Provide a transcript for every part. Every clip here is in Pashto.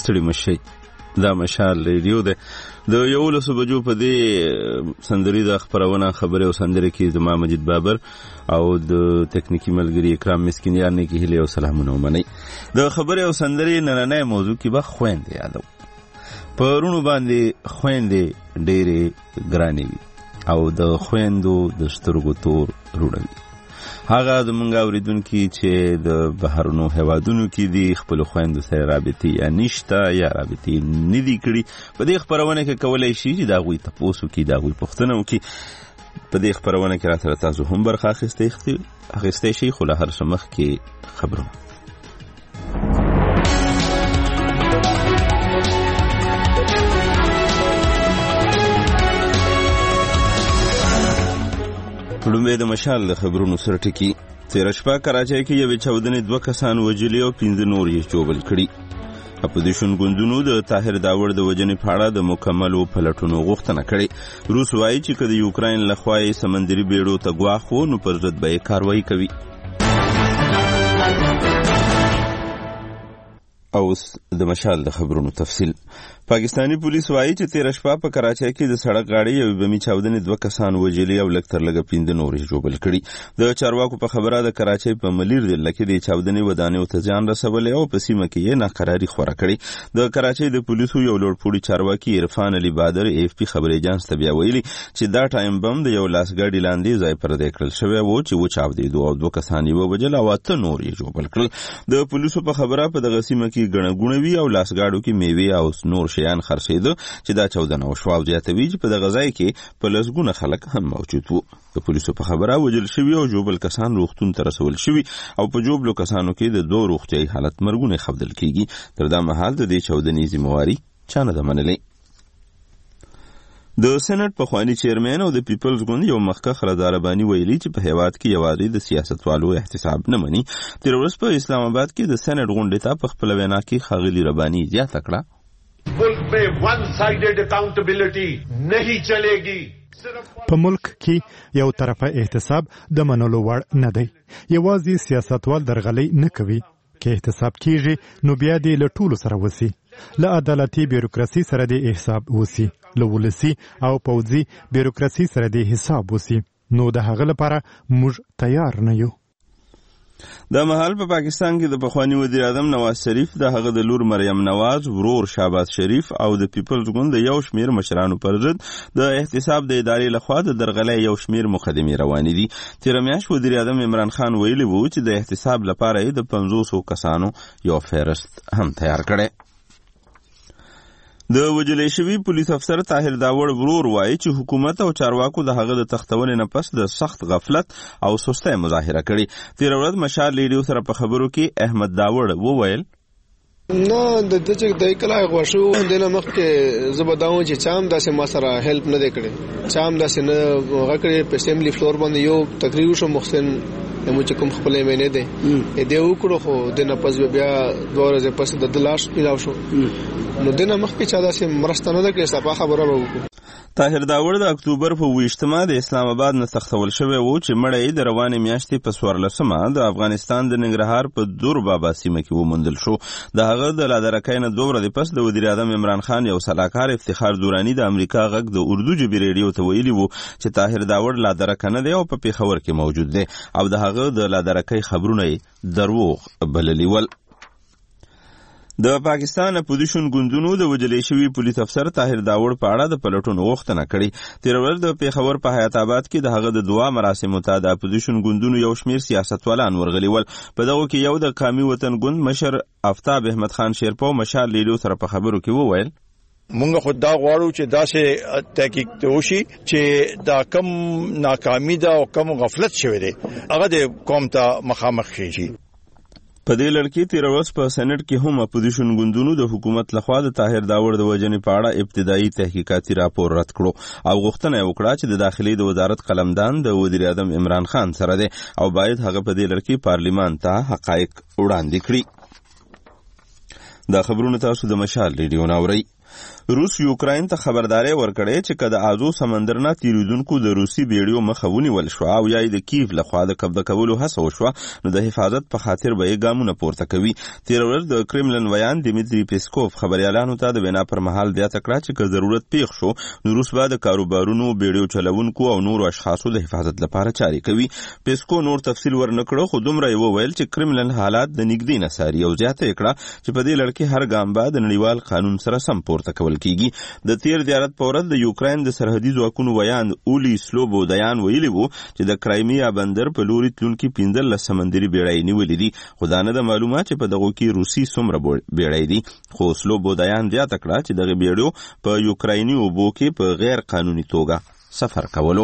ستړي مشي. دا مشال ریډیو ده. د 11 بجو په دې سندریزه خبرونه خبرې او سندرې کې زما مجید بابر او د تکنیکی ملګری اکرام مسکینیار نه کې هلي او سلامونه ومني. د خبرې او سندرې نننۍ موضوع کې به خويندې یادو. پرونو باندې خويندې ډېرې ګرانې وي او د خويندو د سترګو تور روړوي. هغه زمونږ اوریدونکي چې د بهرونو هیوادونو کې دي خپل خويندو سره رابطې یا نشته یا رابطې نه دي کړي، په دې خبرونه کې کولای شي چې د هغوی تپوس وکړي، د هغوی پوښتنه وکړي. په دې خبرونه کې راسره تاسو هم برخه اخیستی شئ، خو له هر څه مخکې خبرونه. لومړی د مشال د خبرونو سره ټکی. تېره شپه کراچۍ کې یوې چاودنې 2 کسان وژلي او 15 نور یې ژوبل کړي. اپوزیشن ګوندونو د طاهر داوړ د وژنې په اړه د مکملو پلټونو غوښتنه کړې. روس وایي چې که د یوکراین لخوا یې سمندري بیړو ته ګواښ و نو پر ضد به یې کاروایي کوي. اوس د مشال د خبرونو تفصیل. پاکستانی پولیس وایي چې تېره شپه په کراچۍ کې د سړک غاړې یوې بمي چاودنې 2 کسان وژلي او لږ تر لږه 15 نور یې ژوبل کړي. د چارواکو په خبره د کراچۍ په ملیر ضلع کې د چاودنې ودانیو ته زیان رسولی او په سیمه کې یې ناقراري خوره کړې. د کراچۍ د پولیسو یو لوړپوړي چارواکي عرفان علي بادر AFP خبري اجانس ته بیا ویلي چې دا ټایم بم د یو لاسګاډي لاندې ځای پردی کړل شوی و چې وچاودېدو او 2 کسان یې ووژل او 8 نور یې ژوبل کړل. د پولیسو په خبره په دغه سیمه کې ګڼه ګوڼه وي او لاسګاډو کې میوې او نور شیان خرڅېده چې دا چاودنه وشوه او زیاتوي چې په دغه ځای کې په لسګونه خلک هم موجود وو. د پولیسو په خبره وژل شوي او ژوبل کسان روغتون ته رسول شوي او په ژوبلو کسانو کې د 2 روغتیایي حالت مرګونه ښودل کېږي. تر دا مهال د دې چاودنې ذمهواري چا نه ده منلې. د سېنات پخوانی چیرمن او د پیپلز ګوند یو مخکښ رضا رباني ویلي چې په هیواد کې یوازې د سیاستوالو احتساب نه مني. تېره ورځ په اسلام آباد کې د سېنات غونډې ته په خپله وینا کې ښاغلي رباني زیاته کړه ملک میں ون سائیڈڈ اکاؤنٹیبلٹی نہیں چلے گی. په ملک کې یو طرفه احتساب د منلو وړ نه دی. یوازې سیاستوال درغلي نه کوي. که احتساب کیږي نو بیا دې له ټولو سره وسی. له عدالتي بیروکراسي سره دې حساب وسی. له ولسي او پوځي بیروکراسي سره دې حساب وسی. نو د هغه لپاره موږ تیار نه یو. د مهال په پاکستان کې د پخوانی وزیر اعظم نواز شریف د هغه د لور مریم نواز ورور شهباز شریف او د پیپلز ګوند یو شمیر مشرانو پر ضد د احتساب د ادارې لخوا د درغلۍ یو شمیر مقدمې روانې دي. تېره میاشت وزیر اعظم عمران خان ویلي و چې د احتساب لپاره یې د 500 کسانو یو فهرست هم تیار کړی. د وژل شوي پولیس افسر طاهر داوړ ورور وایي چې حکومت او چارواکو د هغه د تختونې نه پس د سخت غفلت او سستۍ مظاهره کړې. تېره ورځ مشال ریډیو سره په خبرو کې احمد داوړ وویل نه د دې چې د کله غوښو دنه مخ کې زبداو چې چام داسې ما سره هیلپ نه دی کړی. چام داسې نه غکړې په اسمبلی فلور باندې یو تقریر شو محسن مو چې کوم خپلې مینه دی دې وکړو خو دنه پس بیا 2 ورځې پس د لاش پیلاو شو نو دنه مخ کې چا داسې مرسته نه کړې. صفه خبره وکړو. طاهر داوړ د اکتوبر په 20 د اسلام آباد نه تختول شوی و چې مړی د روانې میاشتې په 14 د افغانستان د ننګرهار په دور بابا سیمه کې وموندل شو. د هغه د لادرکۍ نه 2 ورځې پس د وزیر اعظم عمران خان یو سلاکار افتخار دورانی د امریکا غږ د اردو ژبې ریډیو ته ویلي و چې طاهر داوړ لادرکه نه دی او په پیښور کې موجود دی او د هغه د لادرکۍ خبرونه دروغ بللي ول. د پاکستان اپوزیشن ګوندونو د وژل شوي پولیس افسر طاهر داوړ په اړه د پلټونو غوښتنه کړې. تېره ورځ د پیښور په حیات آباد کې د هغه د دعا مراسمو ته د اپوزیشن ګوندونو یو شمیر سیاستوالان ورغلي ول. په دغو کې یو د قامي وطن ګوند مشر آفتاب احمد خان شیرپو مشال ریډیو سره په خبرو کې وویل مونږ خو دا غواړو چې داسې تحقیق وشي چې دا کم ناکامي ده او کم غفلت شوی دی هغه د قوم ته مخامخ شي. په دې لړ کې تېره ورځ په سېنات کې هم اپوزیشن ګوندونو د حکومت لخوا د طاهر داوړ د وژنې په اړه ابتدایي تحقیقاتي راپور رد کړو او غوښتنه یې وکړه چې د داخلي د وزارت قلمدان د وزیر اعظم عمران خان سره دی او باید هغه په دې لړ کې پارلیمان ته حقایق وړاندې کړي. دا خبرونه تاسو د مشال ریډیو نه اورئ. روس یوکراین ته خبرداري ورکړې چې کله ازو سمندر نه تیریدونکو د روسي بیړیو مخه ونیول شو او یا د کیف لخوا د قبضه کولو هڅه وشوه نو د حفاظت په خاطر به یې ګامونه پورته کوي. تیر ورځ د کرملن ویان دیمیتری پیسکوف خبريالانو ته د وینا پر مهال بیا تکړه چې که ضرورت پیښ شو نو روس به د کاروبارونو بیړیو چلوونکو او نورو اشخاصو د حفاظت لپاره چاري کوي. پیسکو نور تفصیل ورنکړو خو دومره یې وویل چې کرملن حالات د نږدې نه څاري او زیاته کړه چې په دې لړ کې هر ګام به د نړیوال قانون سره سم پورته کول کیږي. د تیر زیارت په ورځ د یوکراین د سرحدي ځواکونو ویان اولی سلوبودیان ویلي وو چې د کرایمیا بندر په لوري تلونکي 15 سمندري بیړۍ نیولې دي خو دا نه د معلومات چې په دغه کې روسي څومره بیړۍ دي. خو سلوبودیان زیاته کړه چې دغه بیړیو په یوکرایني اوبو کې په غیر قانوني توګه سفر کولو.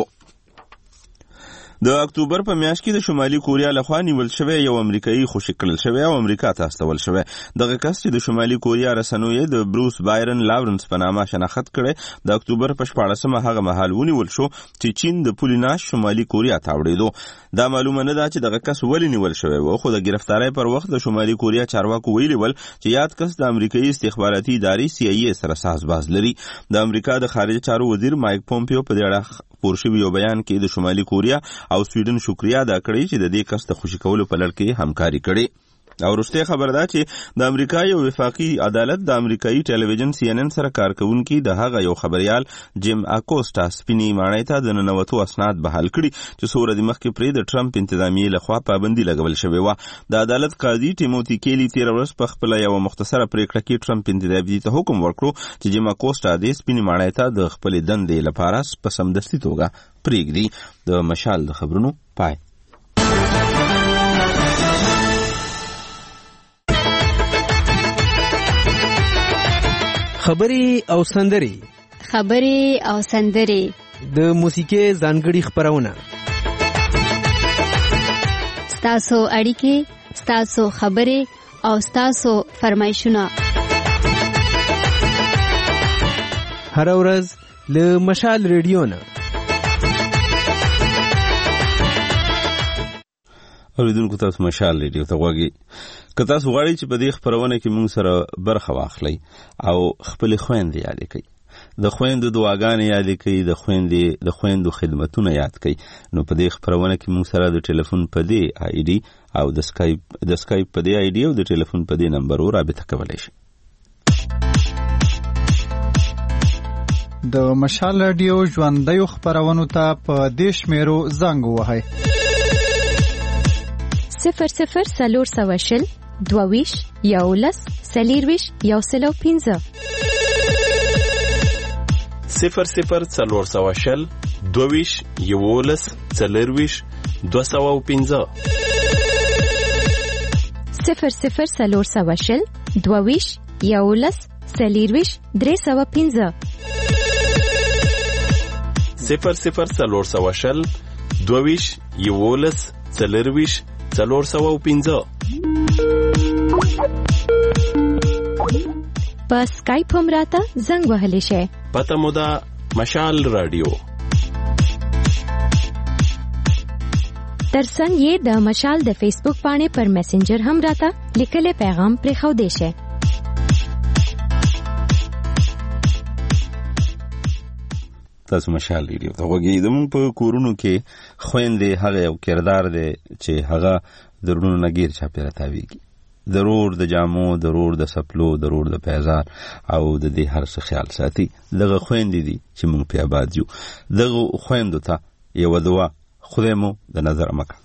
د اکتوبر په میاشت کې د شمالي کوریا لخوا نیول شوی یو امریکایي خوشی کړل شوی او امریکا ته استول شوی. دغه کس چې د شمالي کوریا رسنوي د بروس بایرن لاورنس په نامه شناخت کړي د اکتوبر په 14مه هغه مهال ونیول شو چې چین د پولیناش شمالي کوریا ته وړېدو. دا معلومه نه ده چې دغه کس ولې نیول شوی و خو د گرفتاری پر وخت د شمالي کوریا چارواکو ویلي ول چې یاد کس د امریکایي استخباراتي ادارې CIA سره سازباز لري. د امریکا د خارجه چارو وزیر مایک پومپیو په دې اړه خپور شوی یو بیان کې د شمالي کوریا او سویډن شکریا ادا کړی چې د دې کس د خوشی کولو په لړ کې همکاري کړې. او وروسته خبر ده چې د امریکا یو وفاقي عدالت د امریکایي ټلویزیون CNN سره کار کوونکي د هغه یو خبريال جیم اکوسټا سپینی ماڼۍ ته د ننوتو اسناد بحال کړي چې څو ورځې مخکې پرې د ټرمپ انتظامیې لخوا پابندي لګول شوې وه. د عدالت قاضي ټیموتی کیلی تیر ورځ په خپل یو مختصره پریکړه کې ټرمپ انتظامیې ته حکم ورکړو چې جیم اکوسټا د سپینی ماڼۍ ته د خپل دندې لپاره په سمدستي توګه پریږدي. د مشال د خبرونو پای. خبري او سندري د موسیقي ځانګړي خبرونه ستاسو اړیکې ستاسو خبري او ستاسو فرمایشونه هر ورځ له مشال ریډیو نه. اوریدونکو تاسو مشال ریډیو ته غواړئ که تاسو غواړئ چې په دې خبرونه کې موږ سره برخه واخلئ او خپل خويندې یاد کړئ د خويندو دعاګانې یاد کړئ د خويندو خدمتونه یاد کړئ نو په دې خبرونه کې موږ سره د ټلیفون په دې ID او د سکایپ په دې ID او د ټلیفون په دې نمبر رابطه کولای شئ. د مشال رادیو ژوندۍ خبرونو ته په دې شمیرو زنګ ووهئ 00 22 یولس سلیرویش یوسلو 15 00 22 یولس سلیرویش 215 00 22 یولس سلیرویش 315 00 22 یولس سلیرویش 415 په سکایپ هم راته زنګ وهلی شئ. پته مو ده مشال رادیو. ترڅنګ یې د مشال د فیسبوک باندې پر میسنجر هم راته لیکلی پیغام پرېښودی شئ. تاسو مشال ریډیو ته غوږی. زموږ په کورونو کې خويندې هغه یو کردار دی چې هغه درونو نګیر چاپیره تاویږي. ضرور د جامو، ضرور د سپلو، ضرور د پیزار او د دې هر څه خیال ساتي. دغه خويندې دي چې موږ په آباد یو. دغه خويندو ته یو دعا خدای مو د نظر مکه.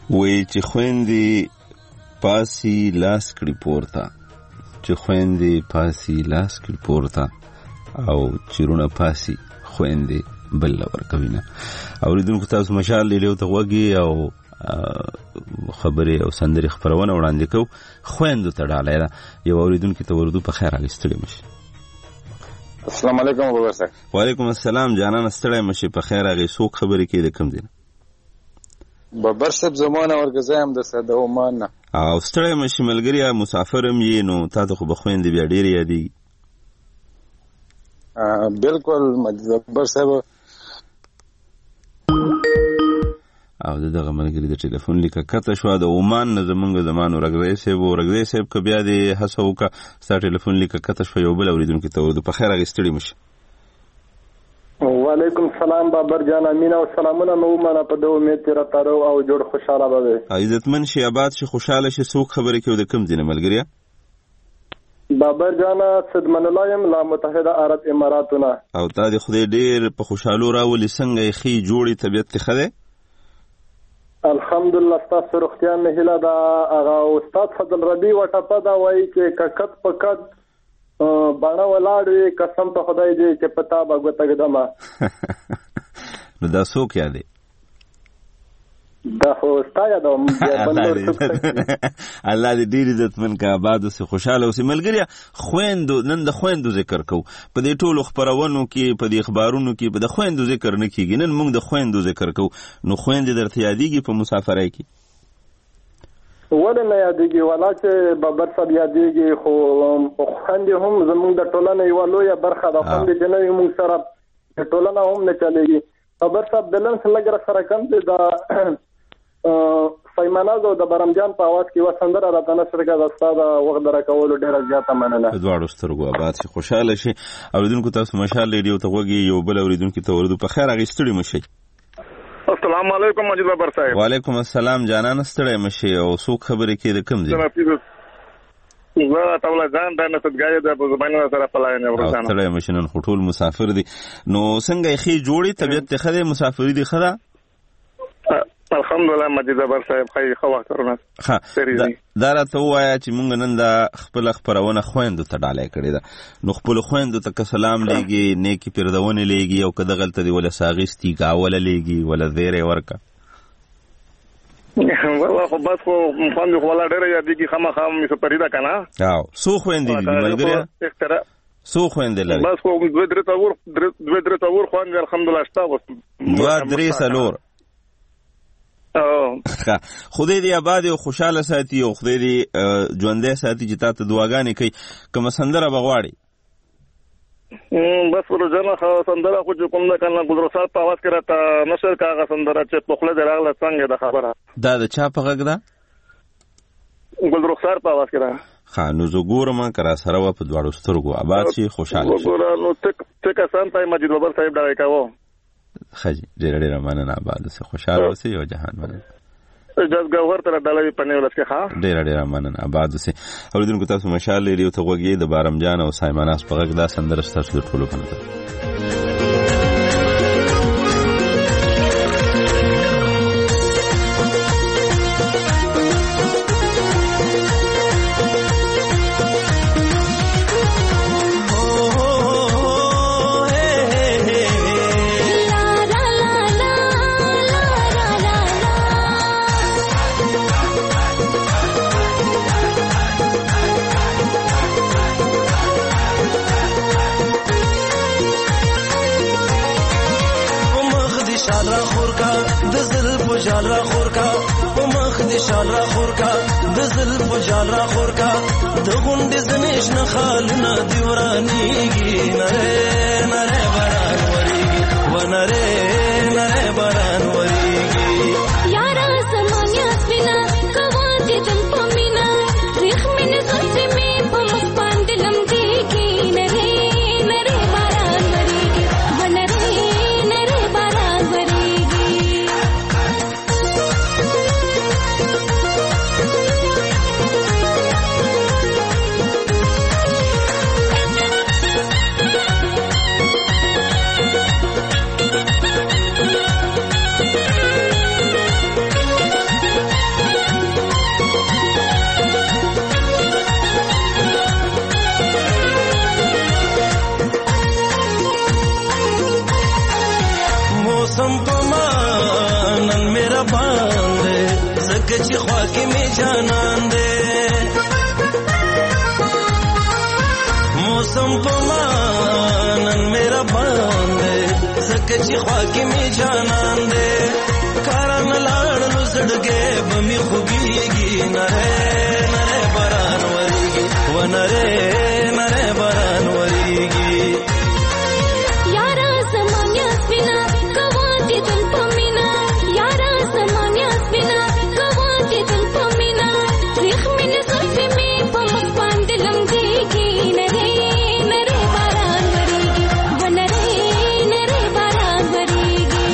وی چې خويندې پاسي لاس کړي پورته، چې خويندې پاسي لاس کړي پورته او چیرونه پاسي خويندې بل ورکوي نه. اوریدونکو تاسو مشال لیلو ته وګي او خبرې او سندري خبرونه وړاندې کو. خويندو ته ډالای دا یو اوریدونکو ته ورودو په خیر اغستړي مشي. السلام علیکم بابر صاحب. وعلیکم السلام جانان ستړی مشي په خیر اغي سوق خبرې کې د کم دین بابر صاحب زمونه ورګزایم د صد عمان نه او ستړی مشي ملګری مسافرم یې نو تاسو خو بخويندې بیا ډېر یادي. بالکل بابر صاحب او دغه ملګری د ټلیفون لیکه کته شو د عمان نه زمونږ زمانو رګزې صاحب ک بیا د حسو کا ستاسو ټلیفون لیکه کته شو یو بل اوریدونکو ته ورته په خیر اغستړي مشي. وعلیکم السلام بابر جان امین او سلامونه نو مانه په دوه امید تر تارو او جوړ خوشاله به عزتمن شي آباد شي خوشاله شي سوق خبرې کې د کم دینه ملګری بابر جان صدمن الله یم لا متحده عرب اماراتونه او تا د خدای ډیر په خوشالو راولي څنګه خي جوړي طبيعت ته خده الحمدلله تاسو روغتیا نه هله دا هغه استاد فضل ربی وټپا دا وایي چې ککت پکد باڼه ولاړې قسم ته خدای دې چې پتا بغوته ګدما نو دا څوک یادې دا خو ستایا دا الله دې ډېر عزتمن کا آباد او خوشاله او ملګری خويندو نن د خويندو ذکر کو په دې ټولو خبرونو کې په دې اخبارونو کې په د خويندو ذکر نه کیږي نن موږ د خويندو ذکر کو نو خويندې درته یادېږي په مسافرۍ کې ولې نه یادېږي ولا چې بابر صاحب یادېږي خو خويندې هم زموږ د ټولنې یو لویه برخه ده خويندې چې نه موږ سره د ټولنه هم نه چلېږي بابر صاحب بلنس لګره سره کم دي دا سیماناز او د برمجان په आवाज کې وسندره راته نشر کړه د استاد وخت درکول ډیره زیاته مننه. دواړو سترګو آباد شي خوشاله شي. اوریدونکو تاسو مشال ریډیو ته وګي یو بل اوریدونکو ته ورودو په خیر اغستړي مشي. السلام علیکم مجید بابر صاحب. وعلیکم السلام جانان ستړی مشي او څوک خبرې کې د کم دي زه تاسو ځان د نسدګای د زبانه سره پلاینه ورسانه ستړی مشي نن خټول مسافر دي نو څنګه خي جوړي طبيعت ته خده مسافری دي خدا الحمدلله مجید بابر صاحب خی خو وختونه ها دا راته وایا چې مونږ نن دا خپل خبرونه خويندو ته ډالې کړی دا نو خپل خويندو ته سلام لېږي نیکی پیردونه لېږي او کده غلطه دی ولا ساغستی گاوله لېږي ولا زیره ورکا والله خو بس خو خوند خو ولا ډېر یادېږي خامخا مې سپریدا کنه او سو خويندې دي ملګری سو خويندې لري بس خو دوه درې تور خوند الحمدلله شته بس دوه درې سلور خدای دې آباد او خوشاله ساتي او خدای دې ژوندې ساتي چې تاسو دعاګانې کوي کوم سندره بغواړي بس ورځنه سندره خو کوم نه کنه ګلرسات په आवाज کې راته نشر کاغه سندره چې په خله دراغله څنګه د خبره دا د چا په غږ ده ګلرسات په आवाज کې را خانو زګورم کرا سره په دواړو سترګو آباد شي خوشاله شي نو تک سانتای مجید بابر صاحب دا کاوه خجی ډېر مننه آباد سه خوشاله اوسې او جهان مننه اجازه ګوهر تر ډالې پنه ولسکه ها ډېر مننه آباد سه اوریدونکو تاسو مشال لري او ته وګړي د بارمجان او سایماناس په غږ دا سندره ستاسو ټولو کنه جال را خور کا په مخ دي شال را خور کا د زلف جال را خور کا د غوند زنیش نه خال نه دی ورانیږي نره نره باران وریږي و نره نره باران وریږي یارا زمانیا سپینا کواتې تم پمینا ریخ من زلفې می په مخ باندې لمديږي نره نره باران وریږي و نره نره باران وریږي موسم پما نن میرا باندې زکه چې خوا کې می جانان دې موسم پما نن میرا باندې زکه چې خوا کې می جانان دې کارن لاړ نو زړګې بمي خوږيږي نره نره باران وريږي و نره نره باران وريږي یارا زمانیا سپینا کواتې دل پمینا یارا زمانیا سپینا کواتې دل پمینا ریخ من زلفې می په مخ باندې لمدېږي نره نره باران وريږي و نره نره باران وريږي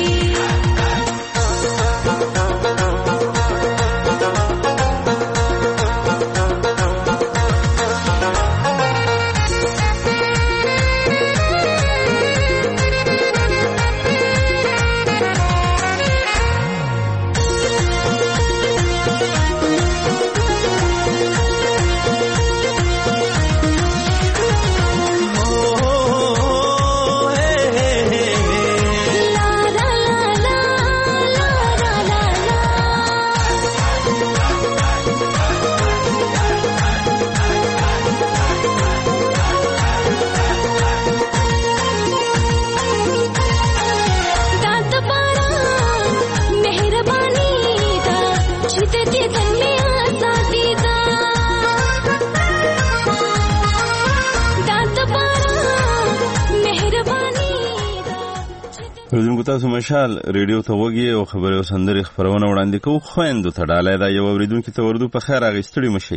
تاسو مشال ریډیو ته وګورئ او خبري او سندري خبرونه وړاندې کوو خويندو ته ډالۍ دا یو اوریدونکو ته وردو په خیر اغستړي مشي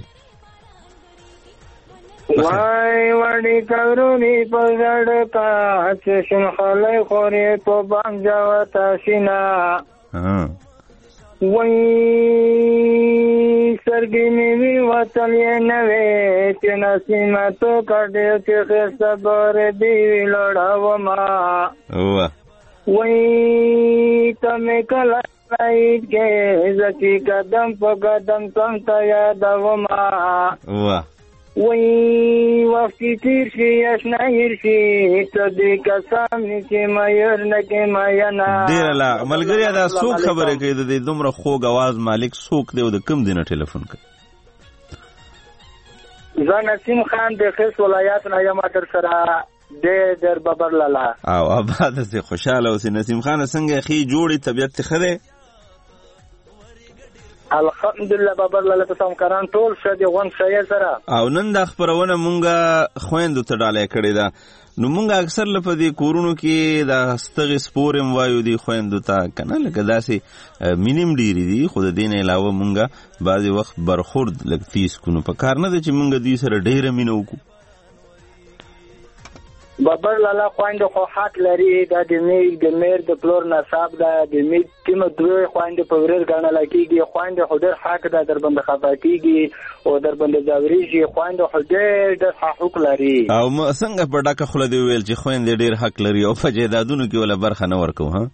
وای وړي کورونی په زړه کا چې شن خلای خوري په بام جوتا شینا وای سرګینی وی وتل نه وې چې نسیمه تو کډې چې صبر دی لړاو ما وای تمه کله راید کې زکی قدم په قدم تم ته یادوما وای وخت تیر شي آشنا هیر شي ته دې قسم چې مېر نه کې میانا ډیر لا ملګری دا څوک خبره کوي د دې دومره خوږ आवाज مالک څوک دی او د کم دینه ټلیفون کوي زه نسیم خان د خیس ولایت نه یم تر سره در بابر لالا او آباد سي خوشاله اوسې نسیم خان څنګه خي جوړي طبيعت خره الحمدلله بابر لالا ته سم کران ټول شدي غون شې سره او نن د خبرونه مونږه خويندو ته ډالۍ کړې ده نو مونږ اکثر لپاره کورونو کې د استغ سپورم وایو دي خويندو ته کنه لکه داسې مینیم ډیری دي خو د دین علاوه مونږه بعضي وخت برخورد لګ فیس کو په کار نه چې مونږ دې سره ډېر مینو کو بابر لالا خويند خو حق لري دا د میر د پلور نصاب دا د میر تیم دوی خويند په ورر غاڼه لکېږي خويند خو ډېر حق دا در باندې خپاتېږي او در باندې ځاوريږي خويند خو ډېر حق لري او څنګه په ډاکه خله دی ویل چې خويند ډېر حق لري او په جیدادونو کې ولا برخه نه ورکو ها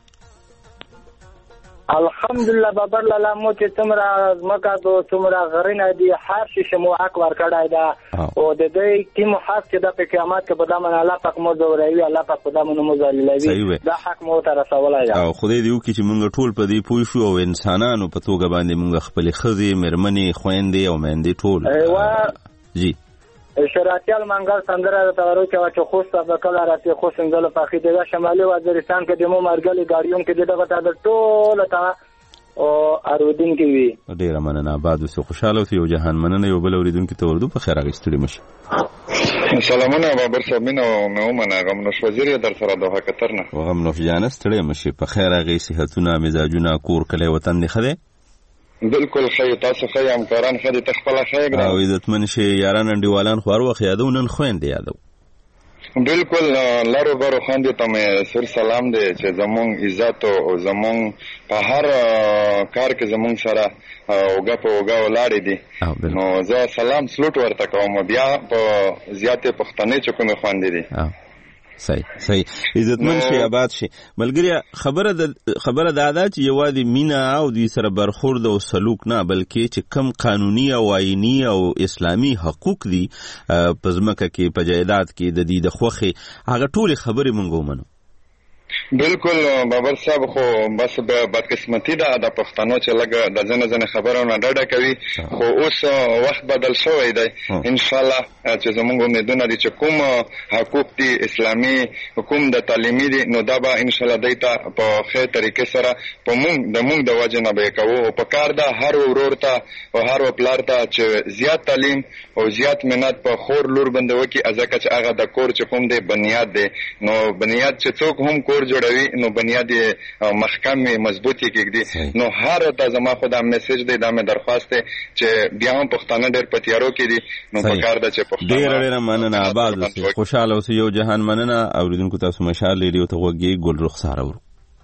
الحمدلله بابر لالا مو چې څومره مکه دو څومره غرینه دي هر شي شمو حق ورکړای دا او د دې ټیم حق چې د قیامت کې بدامن الله پاک مو زوري الله پاک بدامن مو زالي دا حق مو تر رسولای دا او خدای دې وکړي چې مونږ ټول په دې پوه شو او انسانانو په توګه باندې مونږ خپل خزي مرمنې خويندې او مېندې ټول جی شراتیال منګل سندره د تورو چې خو څه کله راځي خو څنګه په اخی د شمالي وزیرستان کې د مو مرګلي ګاډیون کې دغه د ټول ته او اردن کې وی ډیر مننه بعد وسه خوشاله او یو جهان مننه یو بل اوریدونکو ته وردو په خیر اغستړي مشه سلامونه بابر صاحب مینه مې ومنه غم نوش وزیر در سره دوه کترنه غم نوش جانس تړي مشه په خیر اغي صحتونه مزاجونه کور کله وطن دی خده بالکل خی تاسو خی همکاران خدي تخپل خی ګرام او عزتمن شي یاران انډیوالان خور وخت یادو نن خويند یادو بالکل لارو برو خاندې ته مې سر سلام دی چې زمون عزت او زمون په هر کار کې زمون سره اوګه په اوګه ولاړې دي نو زه سلام سلوټ ورته کوم بیا په زیاتې پښتنې چې کومه خواندې دي صحیح عزتمن شي آباد شي ملګری خبره د عادت یوادي مینا او د سره برخورد او سلوک نه بلکې چې کم قانوني او آئینی او اسلامی حقوق دي پزماکه کې په جایداد کې د دې د خوخي هغه ټول خبرې مونږ ومنو بالکل بابر صاحب خو بس بدقسمتي ده د پښتنو چې لګ د ځنه خبرونه ډډه کوي خو اوس وخت بدل شوی دی ان شاء الله چې زموږ امیدونه دي چې کوم حقوق دي اسلامي حکومت د تعلیمي دي نو دا به ان شاء الله دایته په خیر طریقې سره په موږ د وجه نه به کوو او په کار ده هر ورور ته او هر پلار ته چې زیات تعلیم او زیات مننت په خور لور باندې وکي ازکه چې هغه د کور چې کوم دی بنیاد دی نو بنیاد چې څوک هم کور جوړوي نو بنیاد محکم مضبوطی کېږي نو هر د زما خو دا میسج دی دا مې درخواست دی چې بیا هم پښتانه ډېر پتیارو کې دي نو په کار ده چې پښتانه ډېر مننه آباد اوسئ خوشاله اوسئ یو جهان مننه اوریدونکو تاسو مشال ریډیو ته وګورئ ګل رخسار اورو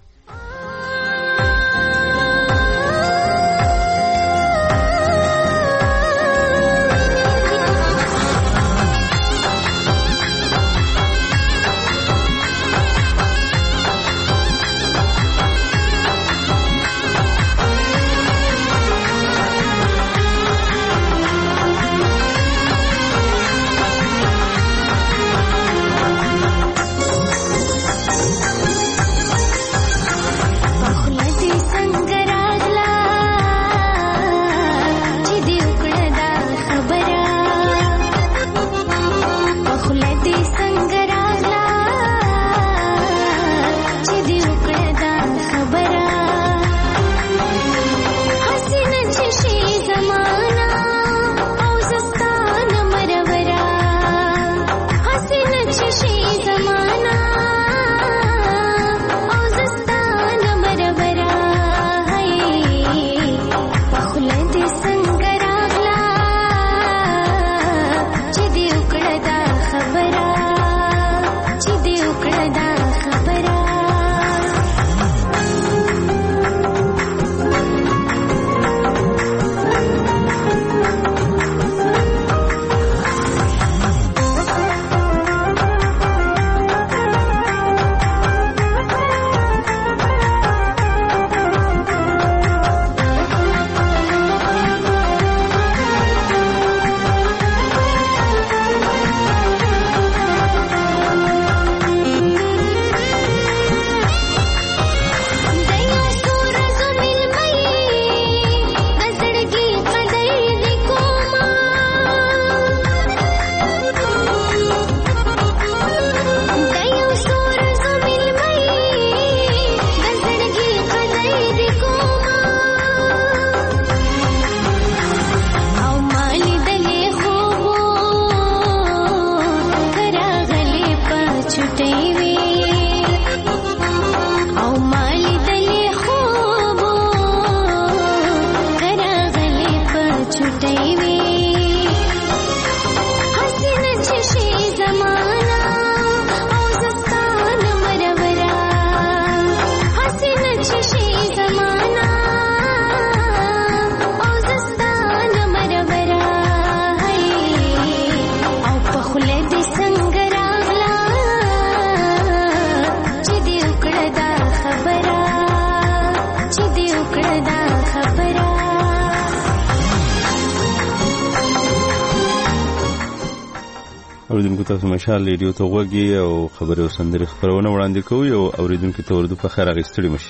اوریدونکو تاسو مشال ریډیو ته وګورئ او خبري او سندري خبرونه وړاندې کوي او اوریدونکو ته ورته په خیر اغستړي مشي.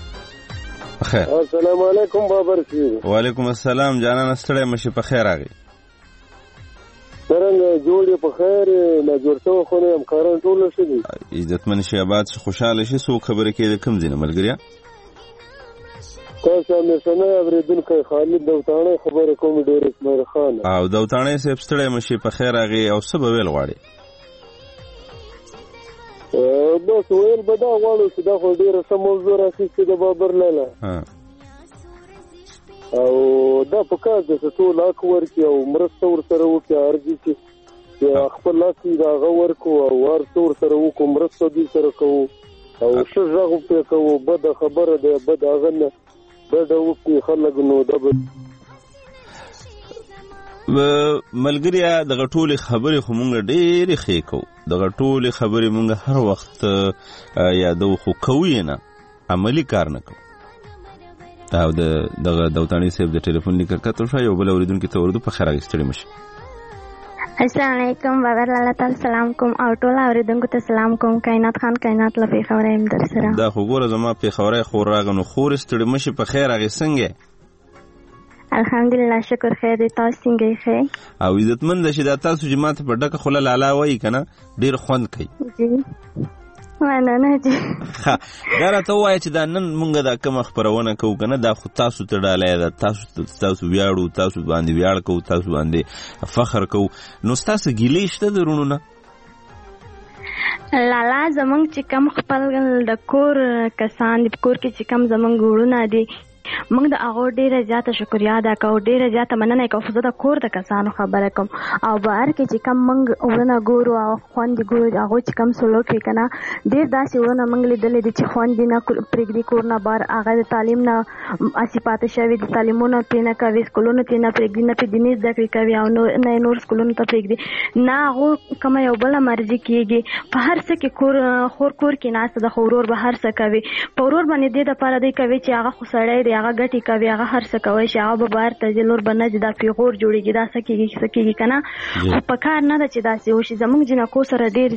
بخیر. السلام علیکم بابر سی. وعلیکم السلام جانان ستړي مشي په خیر راغی. څنګه جوړې په خیر نه جوړته خو نه امکاران ټول شي. عزتمن شي آباد خوشاله شي سو خبره کې د کم دینه ملګریا. تاسو مې څنګه اوریدونکو خالد دوتانه خبره کوم ډېر اسماعیل خان او دوتانه صاحب ستړی مشي په خیر راغی او څه به ویل غواړي؟ بس ویل به دا غواړو چې دا خو ډېره ښه موضوع راخیستې ده بابر لاله او دا په کار ده چې ټول حق ورکړي او مرسته ورسره وکړي هر ځای چې خپل لاس یې د هغه ورکړو او هر څه ورسره وکړو مرسته دوی سره کوو او ښه غږ پرې کوو بده خبره ده بد هغه نه بده وکړي خلک نو دا به ملګریا دغه ټولې خبرې خو مونږ ډېرې ښې کوو دغه ټولې خبرې مونږ هر وخت یادو خو کوو یې نه عملي کار نه کوو او دغه دوتاني صاحب د ټلیفون لیکه کتل شو یو بل اوریدونکي ته ورده په خیر اغستړي مشي. السلام علیکم بابر لاله تعالی سلام کوم او ټول اوریدونکو ته سلام کوم. کائنات خان کائنات لپاره خبره ایم در سره دا خو ګوره زما په خبره خور راغنو خور ستړي مشي په خیر هغه څنګه؟ الحمدلله شکر خیر دی. تاسو څنګه ښه او عزتمند شي دا تاسو چې ماته په ډکه خوله لالا وایي کنه ډیر خوند کوي. جی نه جی ها دا راته وایي چې دا نن مونږ دا کوم خبرونه کوو کنه دا خو تاسو ته ډالای دا تاسو ویاړو تاسو باندې ویاړ کوو تاسو باندې فخر کوو نو تاسو ګیلې شته درونو نه لالا زمونږ چې کم خپل د کور کسان د کور کې چې کم زمونږ ګورونه دي موږ د هغه ډیره زیاته شکریا ادا کوو ډیره زیاته مننه کوو زه د کور د کسانو خبره کوم او بهر کې چې کم موږ ورونه ګورو او خوند ګورو هغه چې کم سلوک وي کنه ډیر داسې ورونه موږ لیدلې دي چې خوند نه پرېږدي کور نه بار هغه د تعلیم نه اصفات شوی د تعلیمونو پرې نه کوي سکولونو ته نه پرېږدي نه په دیني زده کړې کوي او نور سکولونو ته پرېږدي نه هغه کومه یو بله مرضي کېږي په هر څه کې کور کې ناسته د خورور به هر څه کوي په ورور باندې دې دپاره دی کوي چې هغه خو سړی دی هغه ګټې کوي هغه هر څه کوي چې هغه به بهر ته ځي لور به نه ځي دا پیغور جوړېږي دا څه کېږي که نه خو په کار نه ده چې داسې وشي زموږ جنکو سره ډېر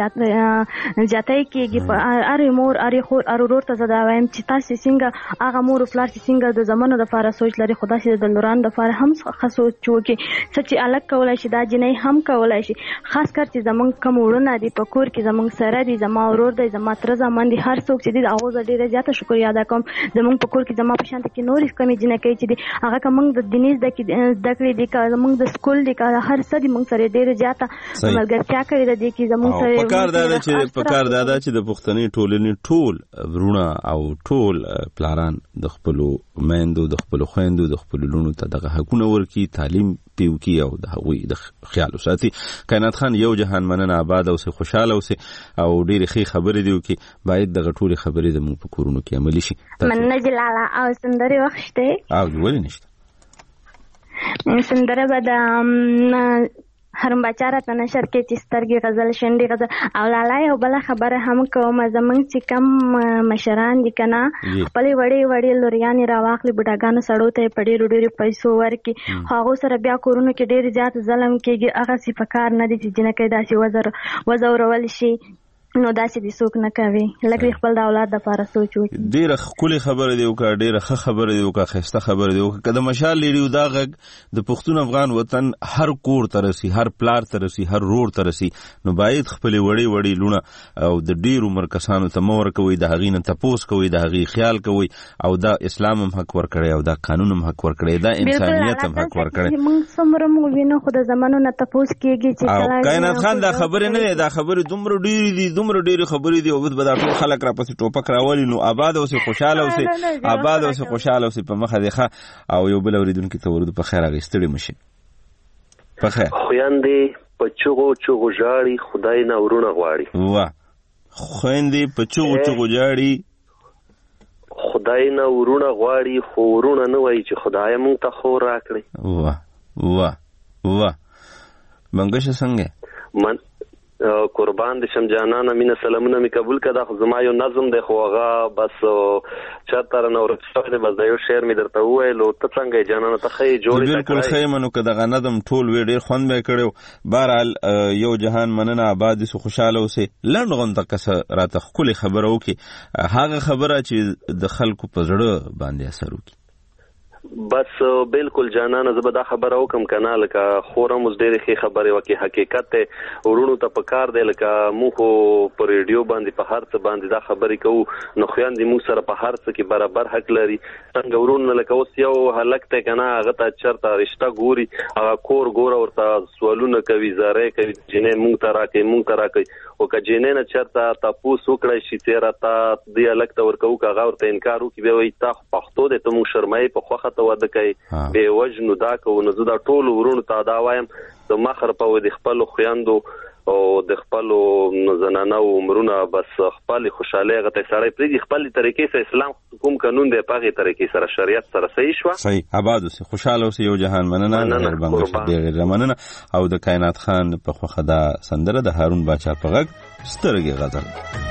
زیاتی کېږي په هرې مور هرې خور هر ورور ته زه دا وایم چې تاسې څنګه هغه مور پلار چې څنګه د زمنو دپاره سوچ لري خو داسې د لورانو دپاره هم ښه سوچ وکړي څه چې هلک کولی شي دا جنۍ هم کولی شي خاص کر چې زموږ کوم وړونه دي په کور کې زموږ سره دي زما ورور دی زما تره زامن دي هر څوک چې دي د هغو زه ډېره زیاته شکریا ادا کوم زموږ په کور کې زما په شانته کې نورې کمې جنکۍ چې دي هغه که موږ د دیني زده کړې دي که زموږ د سکول دي که هر څه دي موږ سره ډېرې زیاته ملګرتیا کړې ده دې کې زموږ سره پکار دا ده چې د پښتني ټولنې ټول وروڼه او ټول پلاران د خپلو میندو د خپلو خویندو د خپلو لوڼو ته دغه حقونه ورکړي تعلیم پې وکړي او د هغوی د خیال وساتي. کائنات خان یو جهان مننه آباد اوسئ خوشحاله اوسئ او ډېرې ښې خبرې دې وکړي باید دغه ټولې خبرې زموږ په کورونو کې عملي شي. مننه جلاله او سندرې وخت شته او ولې نشته سندره به د هرم بچا راته نشر کې چې سترګې غزل شنډې غزل او لالا یو بله خبره هم کوم زموږ چې کم مشران دي که نه خپلې وړې لوریانې راواخلي بوډاګانو سړو ته یې په ډېرو پیسو ورکړي هغو سره بیا کورونو کې ډېر زیات ظلم کېږي هغسې په کار نه دي چې جنکۍ داسې وځورول شي نو داسې دې څوک نه کوي لږ د خپل د اولاد دپاره سوچ وکړي. ډېره ښکلې خبره دې وکړه ډېره ښه خبره دې وکړه ښایسته خبره دې وکړه که د مشال ریډیو دا غږ د پښتون افغان وطن هر کور ته رسي هر پلار ته رسي هر رور ته رسي نو باید خپلې وړې لوڼه او د ډېر عمر کسانو ته مه ورکوئ د هغې نه تپوس کوئ د هغې خیال کوئ او دا اسلام هم حق ورکړی او دا قانون هم حق ورکړی دا انسانیت هم حق ورکړی. موږ څومره مو وینو خو د زمانو نه تپوس کېږي چې کائنات خان دا خبرې نه دی دا خبرې دومره ډېرې دي دومره ډېرې خبرې دی او به دا ټول خلک را پسې ټوپک راولي نو آباد اوسئ خوشحاله اوسئ آباد اوسئ خوشحاله اوسئ په مخه دی ښه او یو بل اورېدونکي ته ورودو په خیر هغې ستړي مشي په خیر خویندې په چغو ژاړي خدای نه ورونه غواړي واه خویندې په چغو ژاړي خدای نه ورونه غواړي خو ورونه نه وایي چې خدای مونږ ته خور راکړي واه منګشه څنګه قربان د شم جانانه مینه سلامونه می قبول کړه خو زما یو نظم دی خو هغه بس چاته نه ورڅو دی بس د یو شعر می درته وویل ته څنګه جانانه ته خې جوړې بالکل خې منو که دغه نظم ټول وی ډېر خوند به کړو بهرحال یو جهان مننه آباد سو خوشاله اوسئ لنډ غونډه کسه راته ښکلې خبره وکړي هغه خبره چې د خلکو په زړه باندې اثر وکړي. بس بالکل جانانه زه به دا خبره وکم کنه لکه خورم اوس ډېرې ښې خبرې وکړي حقیقت دی وروڼو ته په کار دی لکه موږ خو په ریډیو باندې په هر څه باندې دا خبرې کوو نو خویندې موږ سره په هر څه کې برابر حق لري څنګه ورونه لکه اوس یو هلک دی که نه هغه ته چېرته رشته ګوري هغه کور ګوره ورته سوالونه کوي زاری کوي جینۍ موږ ته راکوي خو که جینۍ نه چېرته تپوس وکړی شي تېره تا دې هلک ته ورکوو که هغه ورته انکار وکړي بیا وایي تا پښتو دی ته موږ شرمایي په خوښه ته واده کوي بې وجنو دا کوو نو زه دا ټولو ورونو ته دا وایم د مخر په د خپلو خویندو او د خپلو زنانه عمرونه بس خپلې خوشحالۍ هغه ته سړی پرېږدي خپلې طریقې سره اسلام کوم قانون دی په هغې طریقې سره شریعت سره صحیح شوه صحیح آباد اوسئ خوشحاله اوسئ یو جهان مننه ډېره مننه او د کائنات خان په خوښه دا سندره د هارون باچا په غږ سترګې غزل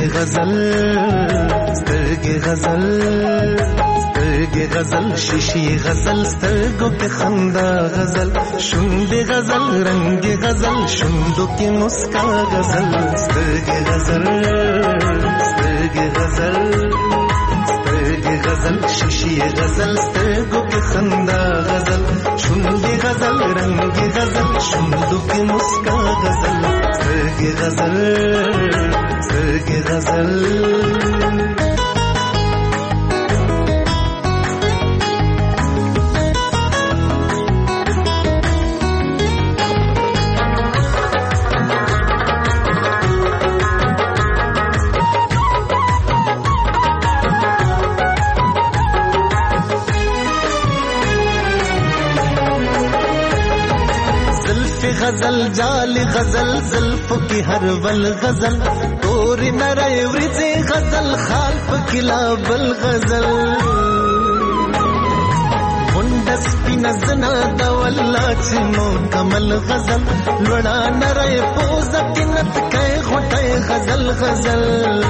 غزل سترګې غزل سترګې غزل شیشې غزل سترګو کې خندا غزل شونډې غزل رنگ غزل شونډو کې مسکا غزل سترګې غزل سترګې غزل سترګې غزل شیشې غزل سترګو کې خندا غزل شونډې غزل رنگ غزل شونډو کې مسکا غزل سترګې غزل سترګې غزل غزل جال غزل زلف کی ہر ول غزل تور نرے ورځې غزل خال پکلا بل غزل منډس پینزنا د والله چې مو کمل غزل لړا نرے پوز کینت کای غټه غزل غزل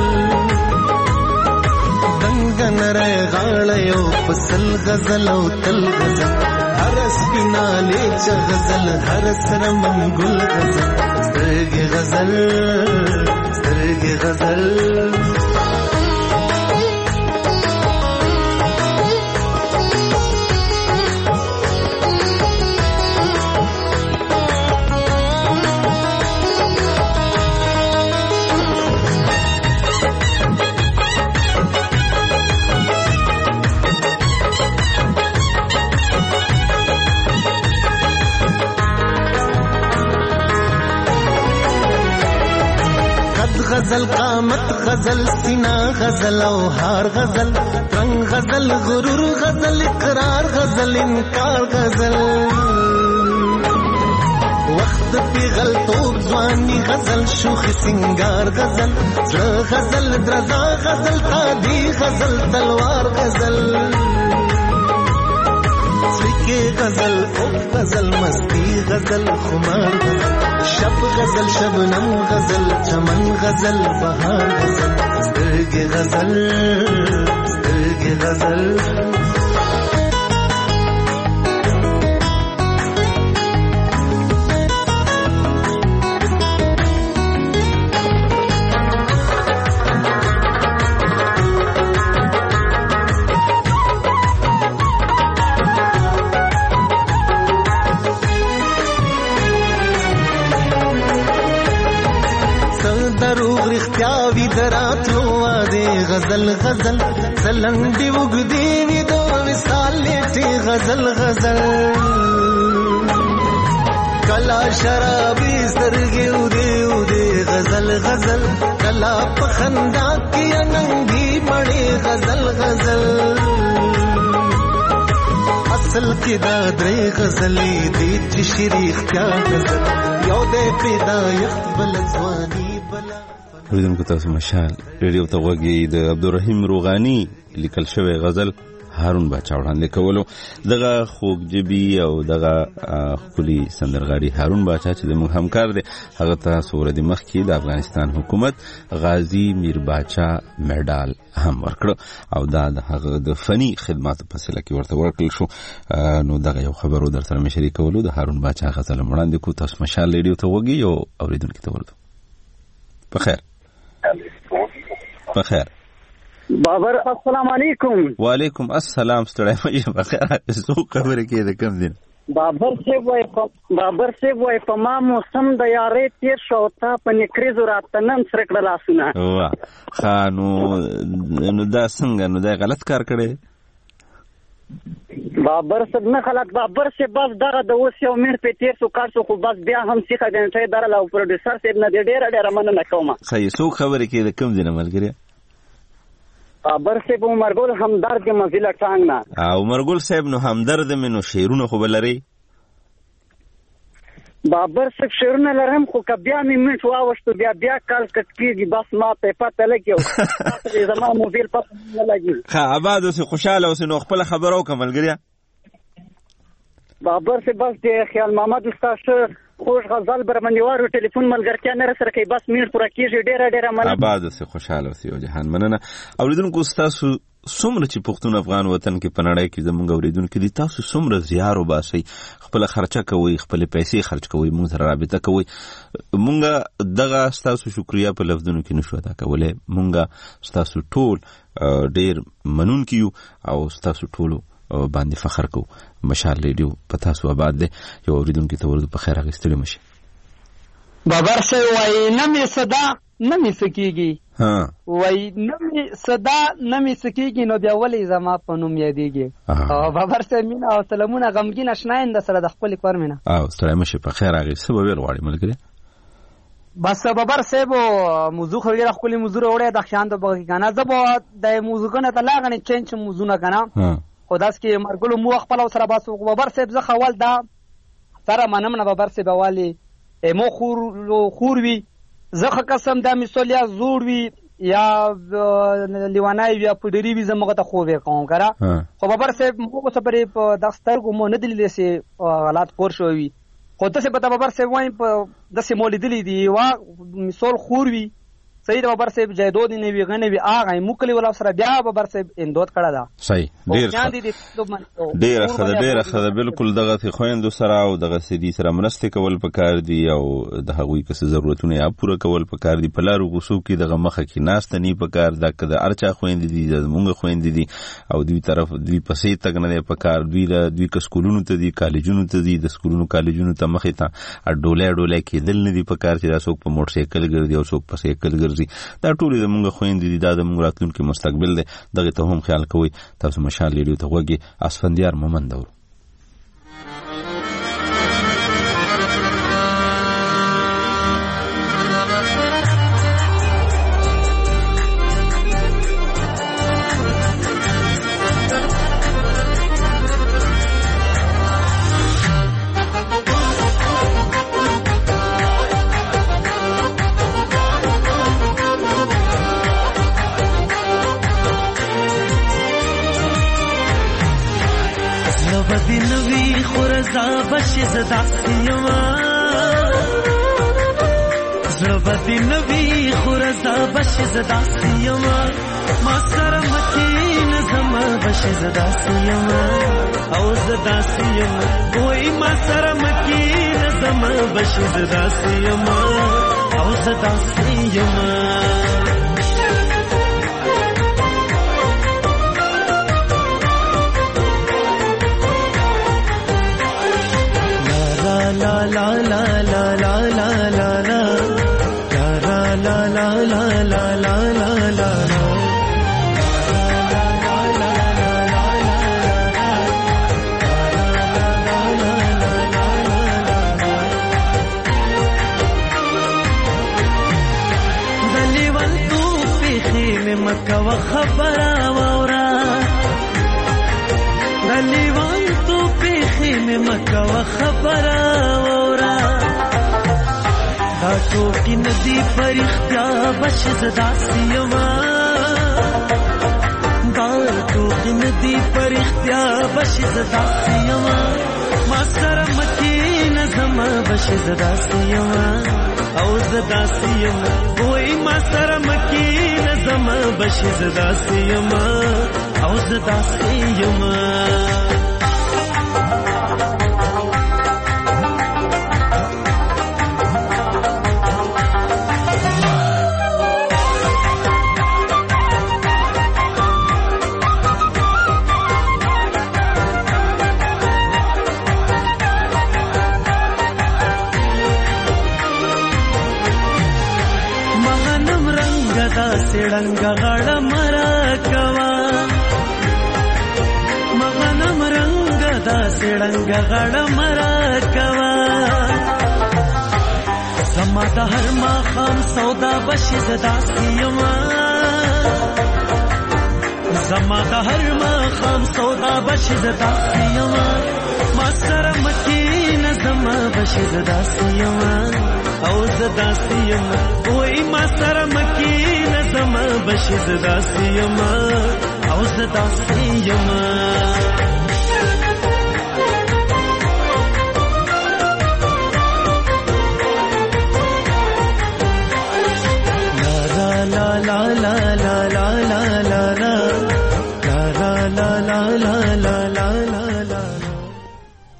دنګ نرے غاړه یو پسل غزل او تل غزل هرس بینالی چه غزل هرس رمن گل غزل سترګې غزل سترګې غزل غزل قامت غزل سینا غزل او هار غزل رنگ غزل غرور غزل اقرار غزل انکار غزل وقت پی غلطوب ځواني غزل شوخ سنگار غزل غزل درزا غزل تادی غزل تلوار غزل سکه غزل او غزل مستی غزل خمار غزل شب غزل شبنم غزل چمن غزل بهار غزل سترګې غزل سترګې غزل غزل غزل سلنډي وګدي وي دو وصال لټي غزل غزل کلا شرابي سترګې ودي ودي غزل غزل کلا پخندا کې اننګي مړې غزل غزل اصل کې دا درې غزلې دي چې شریخ کیا غزل یو دې پیدا یخبل ځواني بلا اوریدونکو تاسو مشال ریډیو ته غوږی د عبدالرحیم روغانی لیکل شوی غزل هارون باچا وړاندې کولو دغه خوږ جبی او دغه خولي سندرغاړي هارون باچا چې زموږ همکار دی هغه تاسو ورته مخکې د افغانستان حکومت غازی میر باچا میډال هم ورکړ او دا د هغه د فني خدماتو په سله کې ورته ورکړل شو نو دغه یو خبرو در سره مشري کولو د هارون باچا غزل وړاندې کو تاسو مشال ریډیو ته غوږی او اوریدونکو ته ورته بخیر بخیر بابر السلام علیکم وعلیکم السلام ستړی مې بخیر زه خبرې کې د کم دین بابر سے وای په ما موسم د یارې تیر شو تا په نکریزو راتنن سره کړه لاسونه وا خانو نو دا څنګه نو دا غلط کار کړي بابر صد نه خلک بابر سے بس دغه د اوس یو منټ په تیر سو کار سو خو بس بیا هم سیخه غنټه درل او پروډوسر صاحب نه ډېر مننه کوم صحیح سو خبرې کې د کم دینه ملګری بابر صاحب عمرګل همدرد مزله ټانګ نه عمرګل صاحب نو همدرد منو شیرونه خو بلري بابر صاحب شیرونه لرم خو بیا مې منټ واوښتو بیا کال کټکیږي بس ما په پته لګیو زما موبایل پته نه لګي ها آباد اوس خوشاله اوس نو خپل خبرو کوملګریا بابر صاحب بس د خیال محمد استاد خوش غزل برمنیوارو ټلیفون ملګرتیا نه سره کوي بس مين پوره کیږي ډیره مننه آباد اوسې خوشاله اوسې او جهان مننه. اوریدونکو تاسو څومره چې پښتون افغان وطن کې په نړۍ کې زموږ اوریدونکو دي تاسو څومره زیار وباسئ خپل خرچه کوئ خپل پیسې خرچ کوئ موږ سره رابطه کوئ موږ دغه تاسو شکریا په لفظونو کې نشو ادا کولای موږ تاسو ټول ډیر منونکي یو او تاسو ټول باندې فخر کو. مشال ریډیو په تاسو آباد ده یو اوریدونکو ته ورته په خیر اغستل مشي بابر سه وای نمې صدا نمې سکیږي وای نمې صدا نمې سکیږي نو بیا ولې زما په نوم یادېږي بابر سه مینا او سلامونه غمګین آشناین د سره د خپل کور مینا او ستړی مشي په خیر اغستل ویل غواړي ملګری بس بابر صاحب موضوع خو یې خپل موضوع وړه د خیان د بغی کنه زبو د موضوع کنه ته لاغنه چنچ موضوع نه کنه خداس کې مرګلو مو خپل سره باسو بابر صاحب زه خول دا سره منم نه بابر صاحب والی مو خور وی زه قسم دا مسولیا زور وی یا لیوانای یا پډری وی زمغه ته خو به کوم کرا خو بابر صاحب مو صبرې په دستر کو مو نه دلی سي حالات پور شوی خو ته څه پتا بابر صاحب وای په دسه مولې دلی دی وا مسول خور وی سید بابر صاحب جیدود نه وی غنه وی اغه مکلی ولا سره بیا بابر صاحب اندود کړه دا صحیح ډیر خدای بالکل دغه خويندو سره او دغه سدي سره منسته کول پکار دی او د هغوی کس ضرورتونه یا پوره کول پکار دی په لارو غوسو کې دغه مخه کې ناشته نه پکار دا کده ارچا خويند دي زمونږ خويند دي او دوی طرف دوی پسې تک نه پکار دوی کسکولونو ته دي کالجونو ته دي د سکولونو کالجونو ته مخه ته ډوله کې دل نه دي پکار چې دا څوک په موټر سایکل ګرځي او څوک په سایکل ګرځي دا ټول زمونږ خويندې دي دا د موږ راتلونکي مستقبل دی دغه ته هم خیال کوئ تاسو مشال ریډیو ته وګورئ اسفندیار مومند دور بشي زدا سيما زربتي نبي خرزا بشي زدا سيما ما سر مكين زما بشي زدا سيما او زدا سيما وي ما سر مكين زما بشي زدا سيما او زدا سيما la la la la la la la la la la la la la la la la دلیوان تو پیخی میں مکہ و خبرہ وورا دلیوان تو پیخی میں مکہ و خبرہ دا ټوکی ندی پر اختیار بشد داسیما دا ټوکی ندی پر اختیار بشد داسیما ما سره مکی نظم بشد داسیما او زداسیما وای ما سره مکی نظم بشد داسیما او زداسیما سړنګ غړ مرا کوا مغنم رنگ دا سړنګ غړ مرا کوا زما د هر ما خام سودا بشي زدا سیما زما د هر ما خام سودا بشي زدا سیما ما سره مکی نظم بشي زدا سیما او زدا سیما وای ما سره مکی نظم بشي زدا سیما او زدا سیما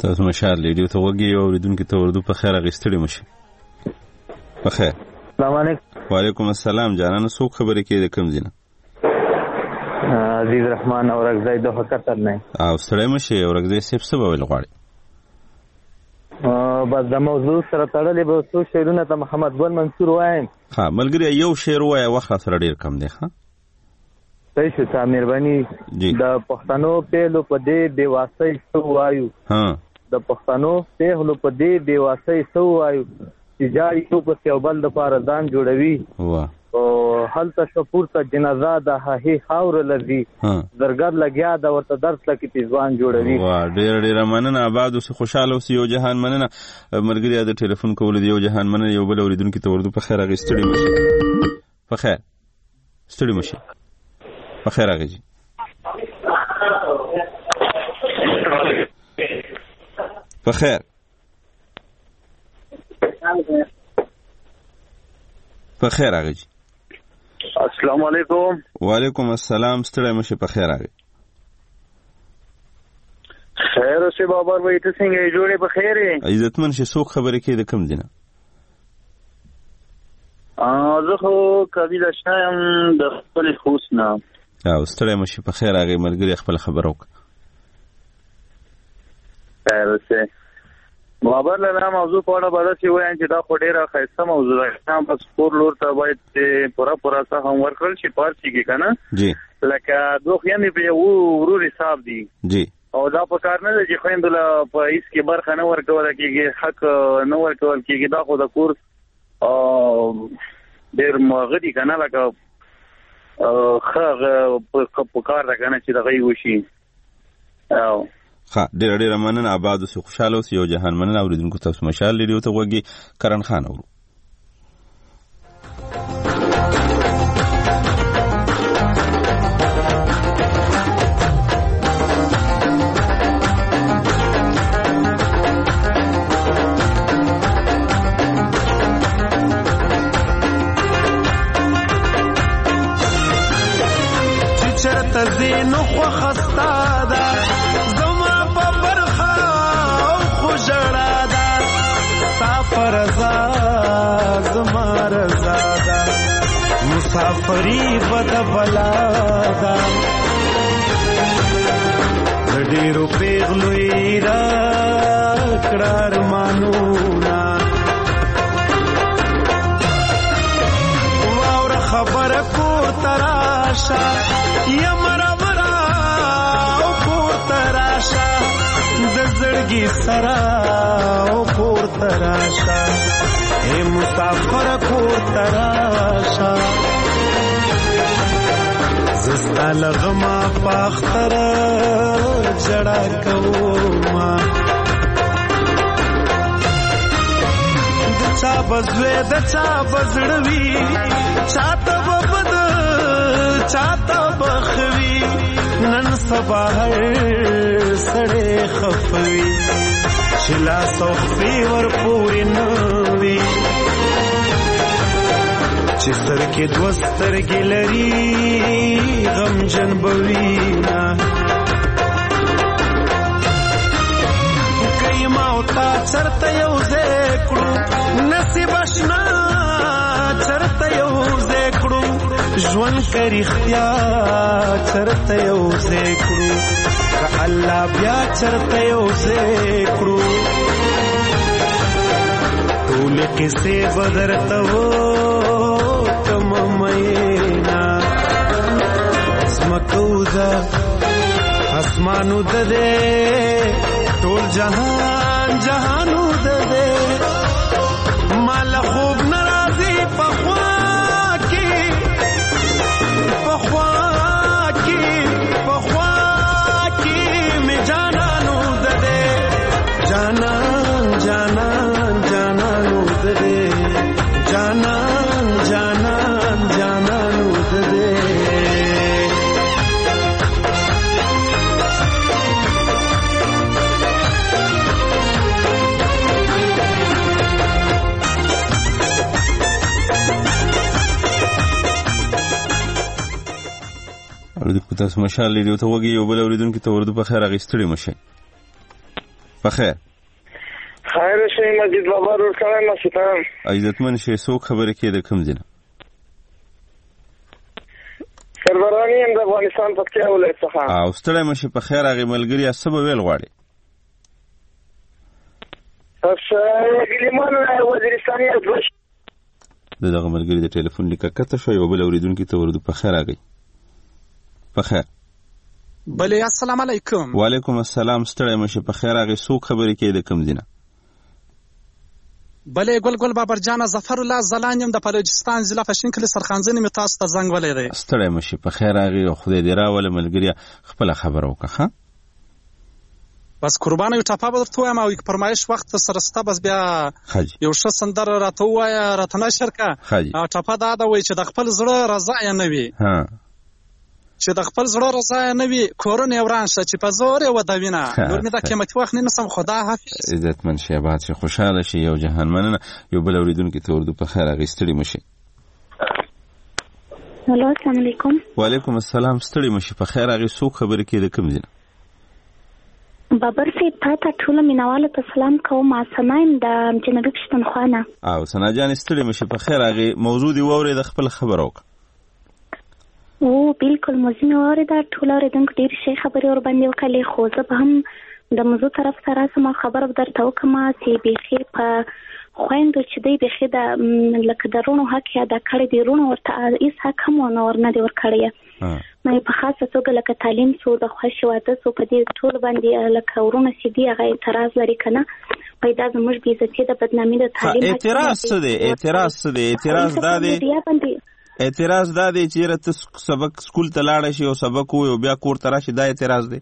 تاسو مشال ریډیو ته وګورئ او اوریدونکو ته اردو په خیر اغستړي مشه. په خیر. السلام علیکم. وعلیکم السلام جانانه. څوک خبرې کوي د کوم ځای؟ عزیز رحمان اورګزی د حقیقت نه. او ستړی مشه اورګزی صاحب څه ویل غواړي؟ بس د موضوع سره تړلې به څو شعرونه ته محمد ګل منصور وایم. ها ملګری یو شعر وایه وخت سره ډیر کم دی. ها صحیح شو. تا مهرباني د پښتنو پهلو په دې بیواسۍ څه وایو. د پښتنو پهلو په دې بیواسۍ څه وایو چې جاري یو په یو بل دپاره ځان جوړوي. او هلته شپور ته جنازه د هغې خاوره لري زرګر لګیا د ورته درس لکې ځوان جوړوي. ډېره ډېره مننه. آباد اوسې خوشحاله اوسې. یو جهان مننه ملګري. د ټلیفون کولو د یو جهان مننه. یو بل اورېدونکي ته اردو په خیر هغې ستړي مشي. په خیر ستړي مشي. په خیر هغې جي. په خیر. په خیر هغې جي. السلام علیکم. وعلیکم السلام. ستړی مشه. په خیر هغې. خیر اوسې بابر وایي ته څنګه یې جوړې په خیر یې؟ عزتمن شې. څوک خبرې کوي د کوم ځای نه؟ زه خو قبیله شاه یم د خپلې خوست نه. او ستړی مشه. په خیر هغې ملګري خپله خبره وکړه. خیر اوسې بابر له موضوع په اړه به داسې ووایم چې دا خو ډېره ښایسته موضوع ده. بس کور لور ته باید پوره څه هم ورکړل شي پارسي کې که نه لکه دوه خویندې په یو ورور حساب دي او دا په کار نه ده چې خویندو له په هېڅ کې برخه نه ورکوله کېږي حق نه ورکول کېږي. دا خو د کور ډېر مغه دي که نه لکه ښه په کار ده که نه چې دغه یې وشي. ډېره ډېره مننه. آباد اوسې خوشحاله اوسې. یو جهان مننه. اورېدونکو تاسو مشال ریډیو ته غوږ کرن خان اورو. چې چېرته ځې نو خوښه ستا ده رضا زما رضا دا مسافری بد بلا دا ډېرو پیغلوی را کړه ارمانونه واوره خبره کور ته راشه یم ربره او کور ته راشه د زړګي سره او کور ته راشه ای مسافر کور ته راشه زه ستا له غمه په اختره ژړا کومه د چا به زوی د چا به زړه وي چاته به بد چاته به ښه وي نن سبا هر سړی خفه وي چې لاس او خپې ورپورې نه وي چې سر کې دوه سترګې لري غمجن به وینه که یې ما او تا چېرته یو ځای کړو نصیب اشنا چېرته یو ځای کړو ژوند که رښتیا چېرته یو ځای کړو که الله بیا چېرته یو ځای کړو ټولې قصې به درته وکړمه میینه ځمکو ده اسمانو ده دی ټول جهان جهانو ده دی ما له خوب نه راځي پخوا کې مې جانانو ده دی جانان جانان جانانو ده دی جانان جانان جانانو ده دی تاسو مشال ریډیو ته وګورئ. یو بل اوریدونکي ته اردو په خیر اغوستړي مشه. بخیر خیر شي مجید بابا ورور سره ما ستام عزتمن شي څوک خبره کې د کوم ځای سرورانی هم د افغانستان پکتیا ولایت څخه او ستړی مشه په خیر هغه ملګری سبب ویل غواړي ګلیمان وزیرستاني ادوش دغه ملګری د ټلیفون لیکه کته شو یو بل اوریدونکو ته ورته په خیر راغی په خیر بله السلام علیکم وعلیکم السلام ستړی مشه په خیر هغه څوک خبرې کې د کوم ځای بله ګل بابر جان ظفر الله زلان يم د بلوچستان ضلع فشین کلی سرخانزنی می تاسو ته زنګ ولې دی ستړی مشه په خیر هغه خدای دې راول ملګری خپل خبر وکړه بس قربانه یو ټاپه درته وایم او فرمایش وخت سره ستا بس بیا یو ښه سندره راته وایا راته نشر کا ټاپه دا وای چې د خپل زړه رضا یې نه وي چې د خپل زړه رضا یې نه وي کورونه وران شه چې په زور یې ودوینه نور مې دا قیمتي وخت نه نسم خدا حافظ عزتمن شي بعد چې خوشاله شي یو جهان مننه یو بل اوریدونکو ته ورته په خیر غیستړي مشي هلو السلام علیکم وعلیکم السلام ستړي مشي په خیر هغه څوک خبرې کې د کوم ځای بابر صاحب تا ټول مینواله ته سلام کوم سنایم د جنبی پښتونخوا او سنا جان ستړي مشه په خیر هغه موضوع دی ووري د خپل خبر وک او بالکل موضوع ووري دا ټول اوریدونکو ډیر شي خبري ور باندې وکړي خو زه به هم د موضوع طرف سره سم خبر درته وکم چې بخیر په خويندو چې دی بخیر د لکه درونو حق یا د کړي دی رونو ورته ایس حق هم ورنه دی ور کړی مې په خاصه توګه لکه تعلیم سو د خوښ واده سو په دې ټول باندې لکه ورونه سي دی هغه اعتراض لري کنه پیدا زموږ بي عزتي د بدنامي د تعلیم اعتراض څه دی اعتراض دا دی چې رته سبق سکول ته لاړ شي او سبق وي او بیا کور ته راشي دا اعتراض دی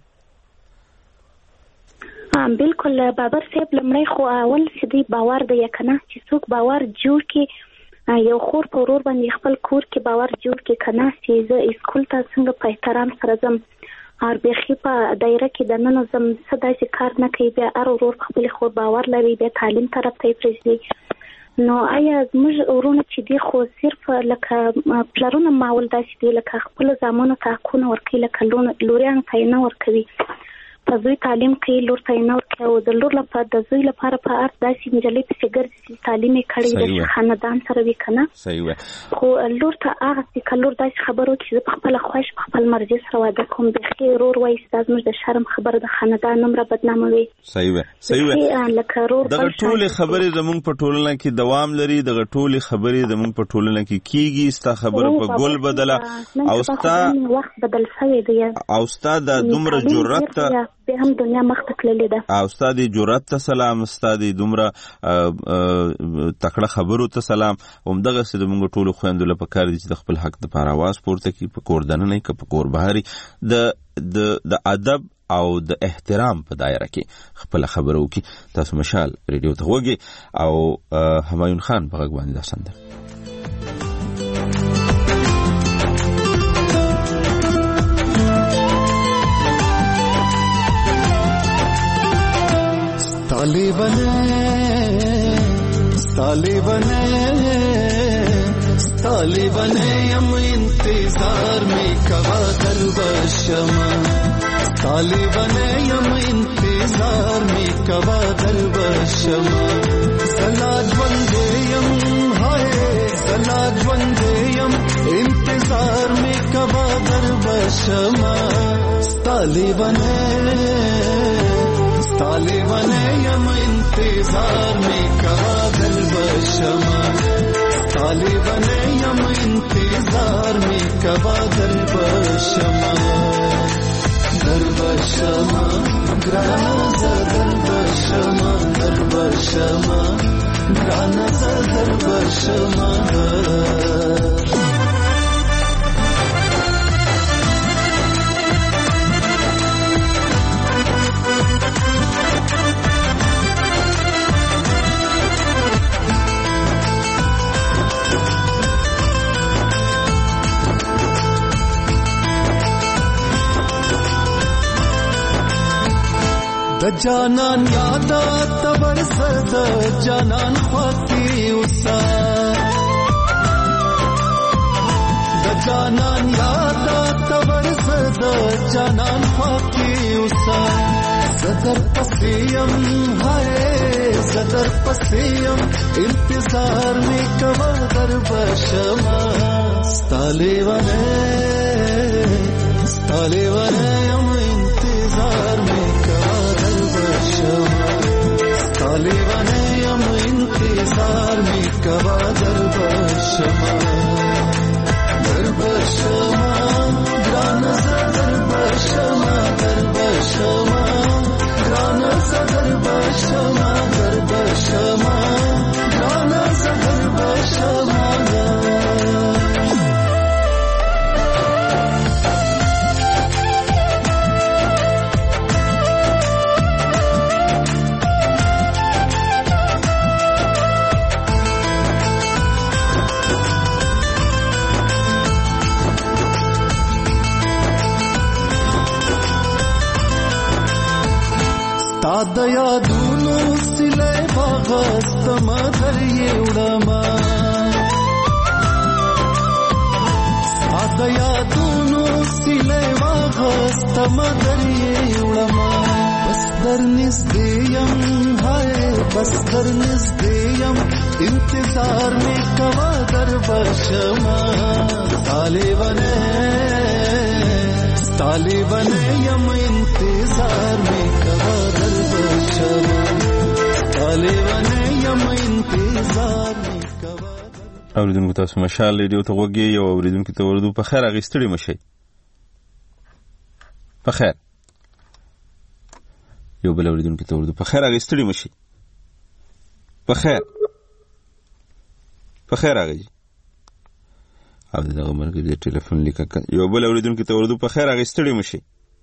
بالکل بابر صاحب لمړی خو اول سدي باور دی کنه چې څوک باور جوړ کی یو خور په ورور باندې خپل کور کې باور جوړ کې کنه چې زه اسکول ته څنګه په احترام سره زم ار بخې په دایره کې د نن زم صدا چې کار نه کوي بیا ار ورور خپل خور باور لري بیا تعلیم طرف ته پرېږدي نو آیا موږ ورونه چې دی خو صرف لکه پلرونه ماول داسې دی لکه خپل زامنو ته حقونه ورکوي لکه لوریانو ته نه ورکوي په زوی تعلیم کوي لور ته نه ورکوي او د لور لپاره د زوی لپاره په ارت داسې نجلۍ په فکر تعلیم کړي د خاندان سره وی کنه صحیح خو لور ته هغه چې کلور داسې خبرو چې په خپل خوښ په خپل مرزي سره واده کوم د خیر ور وای ستاسو موږ د شرم خبره د خاندان نمبر بدناموي صحیح لکه دغه ټول خبرې زمونږ په ټولنه کې دوام لري دغه ټول خبرې زمونږ په ټولنه کې کیږي ستا خبره په ګل بدله او ستا وخت بدل شوی دی او ستا د دومره جرأت به هم دنیا مخته تللې ده او استاد جرأت ته سلام استاد دومره تکړه خبرو ته سلام همدغه سره موږ ټول خويندو له پکار دي چې د خپل حق لپاره आवाज پورته کړي په کور دنه نه په کور بهاري د ادب او د احترام په دایره کې خپل خبرو کې تاسو مشال ریډیو ته وګي او همایون خان په غږ باندې داسنده طالبانه یم انتظار می کوا در بشما طالبانه یم انتظار می کوا در بشما سلاد ونده یم هاي سلاد ونده یم انتظار می کوا در بشما طالبانه یم انتظار می کوا در بشما طالبانه یم انتظار می کوا در بشما گرانه در بشما گرانه در بشما جانان یادا تبر سد جانان خواتی اوسا د جانان یادا تبر سد جانان خواتی اوسا زدر پسیم هاي زدر پسیم انتظار می کوا در بشما ستالی ونه یم انتظار می کوا در بشما ستالی ونه یم انتظار می کوا در بشما گران زدر بشما در بشما گران زدر بشما در بشما گران زدر بشما د یادونو سلې باغستم در یوړما د یادونو سلې باغستم در یوړما بس در نږدې یم هاي بس در نږدې یم انتظار می کوا در بشما طالبانه یم انتظار می کوا در بشما طالبانه یم انتظار می کوا. اوریدونکو تاسو مشال ریډیو ته وګورئ یو اوریدونکو ته ورته په خیر اغستړي مشي په خیر یو بل اوریدونکو ته ورته په خیر اغستړي مشي په خیر اغي او دغه مرګ د ټلیفون لیکه یو بل اوریدونکو ته ورته په خیر اغستړي مشي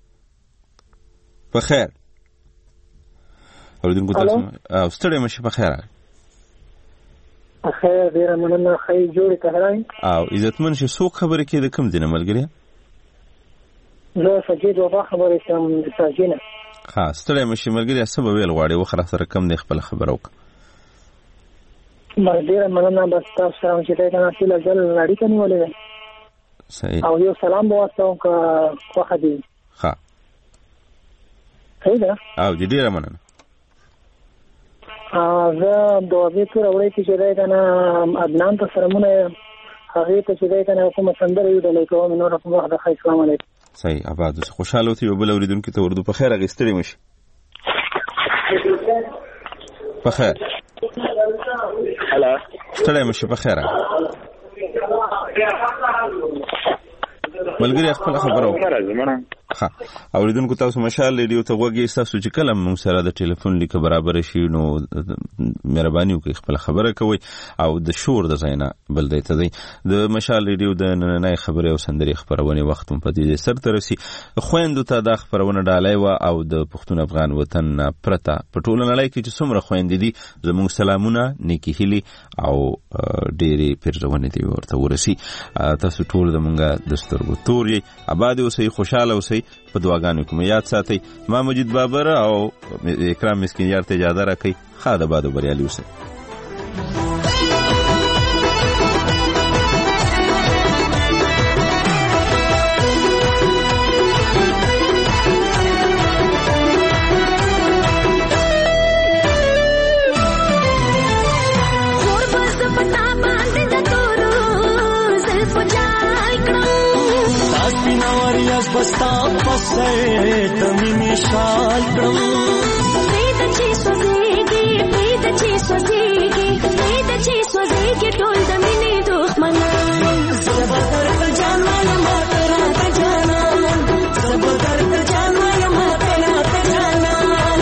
په خیر اوریدونکو تاسو او ستړي مشي په خیر خیر ډیره مننه خیر جوړ کړای او عزتمن شي څوک خبرې کې د کوم دینه ملګری زه سجید وفا خبرې کوم د ساجینه ها ستړي مشي ملګری سبب ویل غواړي وخره سره کم نه خپل خبرو ډیره مننه بس تاسو سره چې دا نه تل ځل لړۍ کني ولې صحیح او یو سلام واسطه کو خدي ها هیدا او ډیره مننه زه دوه تور اورې چې دا کنه عدنان ته سلامونه هغه ته چې دا کنه کوم سندره یو د لیکو نور په وخت د خیر سلام علیکم صحیح اباد خوشاله وتی یو بل اوریدونکو ته ورته په خیر اغستړي مشي په خیر هلا ستړي مشي په خیر ملګری خپل خبرو ها اوریدونکو تاسو مشال ریډیو ته وګورئ تاسو چې کله موږ سره د ټلیفون لیک برابر شي نو مهرباني وکړئ خپل خبره کوئ او د شور د ځای نه بل دی ته دی د مشال ریډیو د نننۍ خبرې او سندرې خپرونې وخت هم په دې سر ته رسي خویندو ته دا خپرونه ډالۍ وه او د پښتون افغان وطن نه پرته په ټوله نړۍ کې چې څومره خویندې دي زموږ سلامونه نیکې هیلې او ډېرې پیرزونې دې ورته ورسي تاسو ټول زموږ د سترګو تور یې اباد اوسئ خوشحاله اوسئ په دعاګانو کې مو یاد ساتئ ما مجید بابر او اکرام مسکین یار ته اجازه راکئ ښه د باد بریالي اوسئ بستا پسې تمې مشال کړم پرید چې سوځيږي ټول د مینې دښمنان زبردر په جان والا ماترا په جانان زبردر په جان والا ماترا په جانان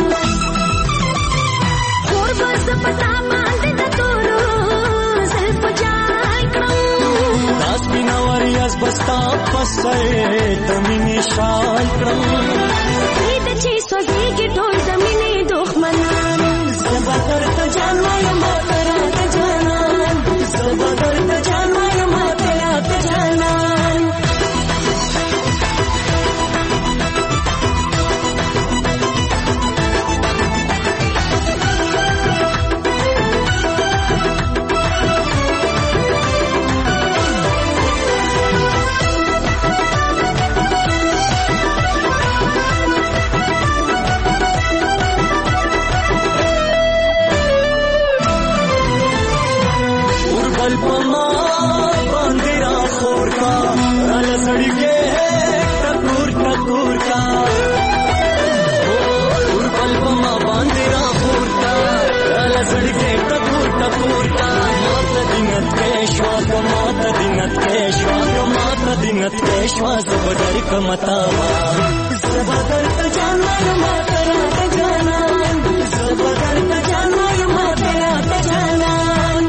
خور بس پتا باندې د تورو زلف جای کړم داس بنا وریاس بستا پسې تمې مشال کړم پرید چې سوځيږي ټول د مینې ټکور کا ماته دینت کېشوا کماته دینت کېشوا کماته دینت کېشوا زبردر کمتاوا زبردر ته جان ما ترا ته جانان زبردر ته جان ما ترا ته جانان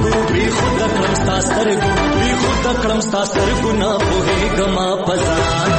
سترګو بي خود کړم ستا سترګو نه پوهېږم په ځان